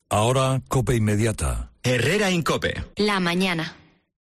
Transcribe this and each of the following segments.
Ahora, COPE Inmediata. Herrera Incope. La mañana.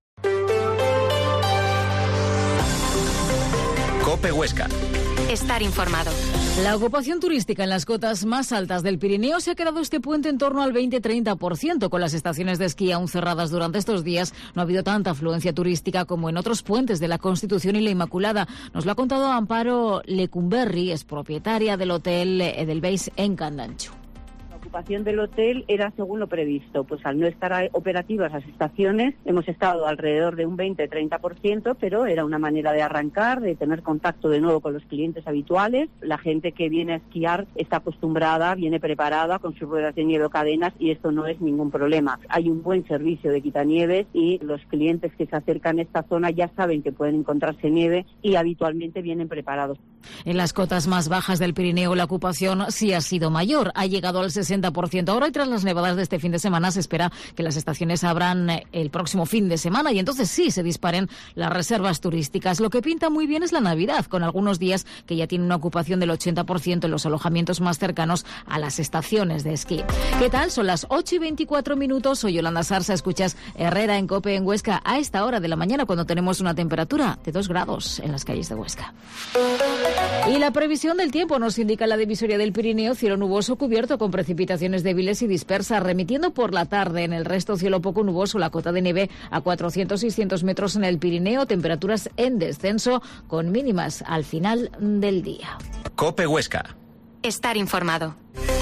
COPE Huesca. Estar informado. La ocupación turística en las cotas más altas del Pirineo se ha quedado este puente en torno al 20-30%. Con las estaciones de esquí aún cerradas durante estos días, no ha habido tanta afluencia turística como en otros puentes de la Constitución y la Inmaculada. Nos lo ha contado Amparo Lecumberri, es propietaria del hotel Edelweiss en Candanchu. La ocupación del hotel era según lo previsto, pues al no estar operativas las estaciones hemos estado alrededor de un 20-30%, pero era una manera de arrancar, de tener contacto de nuevo con los clientes habituales. La gente que viene a esquiar está acostumbrada, viene preparada con sus ruedas de nieve o cadenas y esto no es ningún problema. Hay un buen servicio de quitanieves y los clientes que se acercan a esta zona ya saben que pueden encontrarse nieve y habitualmente vienen preparados. En las cotas más bajas del Pirineo la ocupación sí ha sido mayor, ha llegado al 60%. Ahora y tras las nevadas de este fin de semana se espera que las estaciones abran el próximo fin de semana y entonces sí se disparen las reservas turísticas. Lo que pinta muy bien es la Navidad, con algunos días que ya tiene una ocupación del 80% en los alojamientos más cercanos a las estaciones de esquí. ¿Qué tal? Son las 8:24. Soy Yolanda Sarsa, escuchas Herrera en COPE en Huesca a esta hora de la mañana cuando tenemos una temperatura de 2 grados en las calles de Huesca. Y la previsión del tiempo nos indica la divisoria del Pirineo, cielo nuboso cubierto con precipitaciones débiles y dispersas, remitiendo por la tarde. En el resto, cielo poco nuboso, la cota de nieve a 400-600 metros en el Pirineo, temperaturas en descenso con mínimas al final del día. COPE Huesca. Estar informado.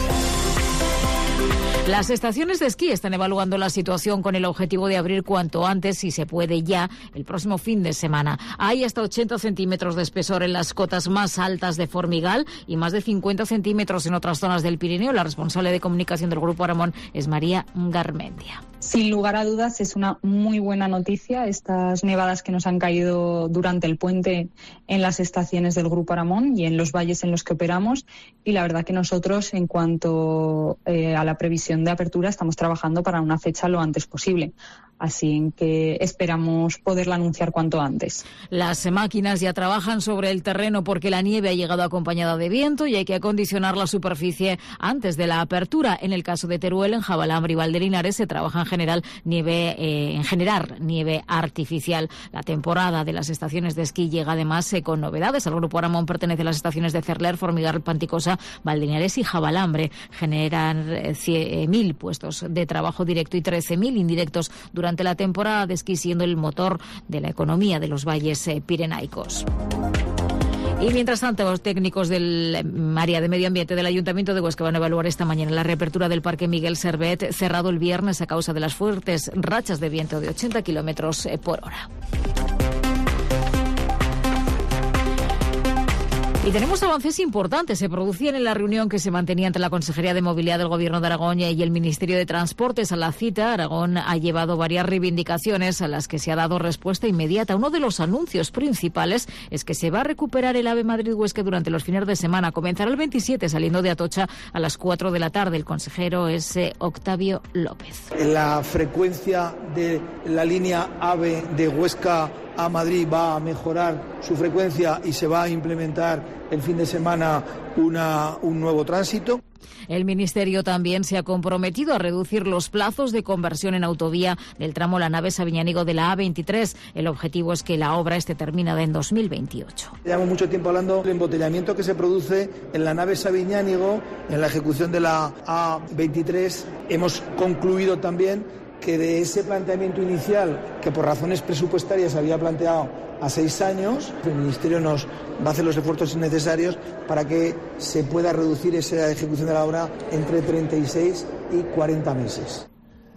Las estaciones de esquí están evaluando la situación con el objetivo de abrir cuanto antes, si se puede ya, el próximo fin de semana. Hay hasta 80 centímetros de espesor en las cotas más altas de Formigal y más de 50 centímetros en otras zonas del Pirineo. La responsable de comunicación del Grupo Aramón es María Garmendia. Sin lugar a dudas es una muy buena noticia estas nevadas que nos han caído durante el puente en las estaciones del Grupo Aramón y en los valles en los que operamos, y la verdad que nosotros en cuanto a la previsión de apertura estamos trabajando para una fecha lo antes posible. Así que esperamos poderla anunciar cuanto antes. Las máquinas ya trabajan sobre el terreno porque la nieve ha llegado acompañada de viento y hay que acondicionar la superficie antes de la apertura. En el caso de Teruel, en Jabalambre y Valdelinares se trabaja en generar nieve artificial. La temporada de las estaciones de esquí llega además con novedades. Al Grupo Aramón pertenece a las estaciones de Cerler, Formigal, Panticosa, Valdelinares y Jabalambre. Generan 100.000 puestos de trabajo directo y 13.000 indirectos durante la temporada de esquí, siendo el motor de la economía de los valles pirenaicos. Y mientras tanto, los técnicos del área de medio ambiente del Ayuntamiento de Huesca van a evaluar esta mañana la reapertura del Parque Miguel Servet, cerrado el viernes a causa de las fuertes rachas de viento de 80 kilómetros por hora. Y tenemos avances importantes. Se producían en la reunión que se mantenía entre la Consejería de Movilidad del Gobierno de Aragón y el Ministerio de Transportes. A la cita, Aragón ha llevado varias reivindicaciones a las que se ha dado respuesta inmediata. Uno de los anuncios principales es que se va a recuperar el AVE Madrid-Huesca durante los fines de semana. Comenzará el 27 saliendo de Atocha a las 4 de la tarde. El consejero es Octavio López. La frecuencia de la línea AVE de Huesca a Madrid va a mejorar su frecuencia y se va a implementar el fin de semana un nuevo tránsito. El Ministerio también se ha comprometido a reducir los plazos de conversión en autovía del tramo La Nave-Sabiñánigo de la A23. El objetivo es que la obra esté terminada en 2028. Llevamos mucho tiempo hablando del embotellamiento que se produce en la Nave-Sabiñánigo, en la ejecución de la A23. Hemos concluido también que de ese planteamiento inicial, que por razones presupuestarias había planteado a 6 años, el Ministerio nos va a hacer los esfuerzos necesarios para que se pueda reducir esa ejecución de la obra entre 36 y 40 meses.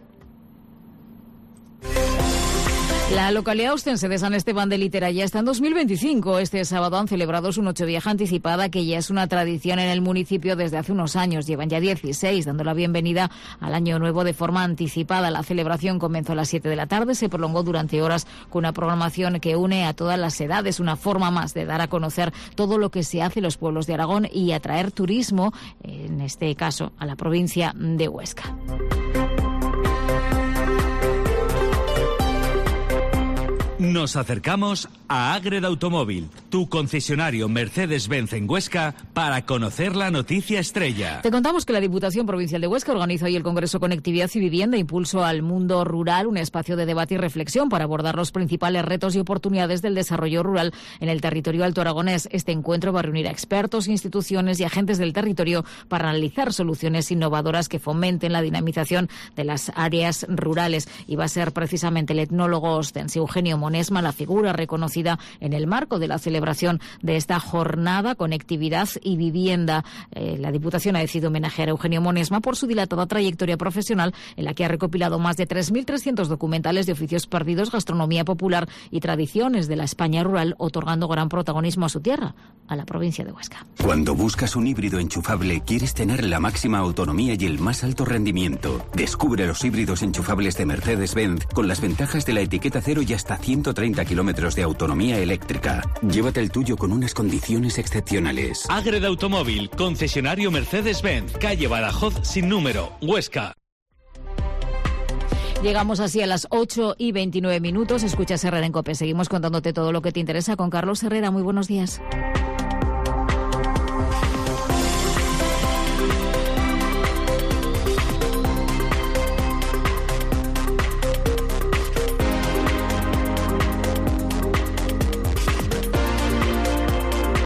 La localidad ostense de San Esteban de Litera ya está en 2025. Este sábado han celebrado su Nochevieja anticipada, que ya es una tradición en el municipio desde hace unos años. Llevan ya 16, dando la bienvenida al Año Nuevo de forma anticipada. La celebración comenzó a las 7 de la tarde, se prolongó durante horas con una programación que une a todas las edades, una forma más de dar a conocer todo lo que se hace en los pueblos de Aragón y atraer turismo, en este caso a la provincia de Huesca. Nos acercamos a Ágreda Automóvil. tu concesionario Mercedes-Benz en Huesca, para conocer la noticia estrella. Te contamos que la Diputación Provincial de Huesca organiza hoy el Congreso Conectividad y Vivienda, Impulso al Mundo Rural, un espacio de debate y reflexión para abordar los principales retos y oportunidades del desarrollo rural en el territorio alto aragonés. Este encuentro va a reunir a expertos, instituciones y agentes del territorio para analizar soluciones innovadoras que fomenten la dinamización de las áreas rurales. Y va a ser precisamente el etnólogo ostense Eugenio Monesma la figura reconocida en el marco de la celebración de esta jornada Conectividad y Vivienda. La Diputación ha decidido homenajear a Eugenio Monesma por su dilatada trayectoria profesional, en la que ha recopilado más de 3.300 documentales de oficios perdidos, gastronomía popular y tradiciones de la España rural, otorgando gran protagonismo a su tierra, a la provincia de Huesca. Cuando buscas un híbrido enchufable, quieres tener la máxima autonomía y el más alto rendimiento. Descubre los híbridos enchufables de Mercedes-Benz con las ventajas de la etiqueta cero y hasta 130 kilómetros de autonomía eléctrica. Llévate el tuyo con unas condiciones excepcionales. Agreda Automóvil, concesionario Mercedes-Benz, calle Badajoz sin número, Huesca. Llegamos así a las 8:29. Escuchas Herrera en COPE. Seguimos contándote todo lo que te interesa con Carlos Herrera. Muy buenos días.